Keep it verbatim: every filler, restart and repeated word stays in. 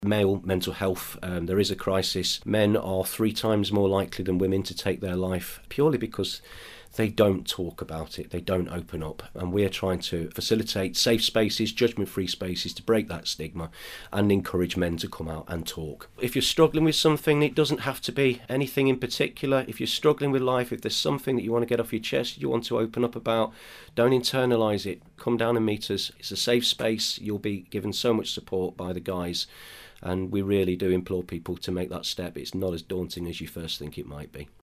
Male mental health, um, there is a crisis. Men are three times more likely than women to take their life purely because they don't talk about it, they don't open up. And we're trying to facilitate safe spaces, judgment-free spaces to break that stigma and encourage men to come out and talk. If you're struggling with something, it doesn't have to be anything in particular. If you're struggling with life, if there's something that you want to get off your chest, you want to open up about, don't internalise it. Come down and meet us. It's a safe space. You'll be given so much support by the guys. And we really do implore people to make that step. It's not as daunting as you first think it might be.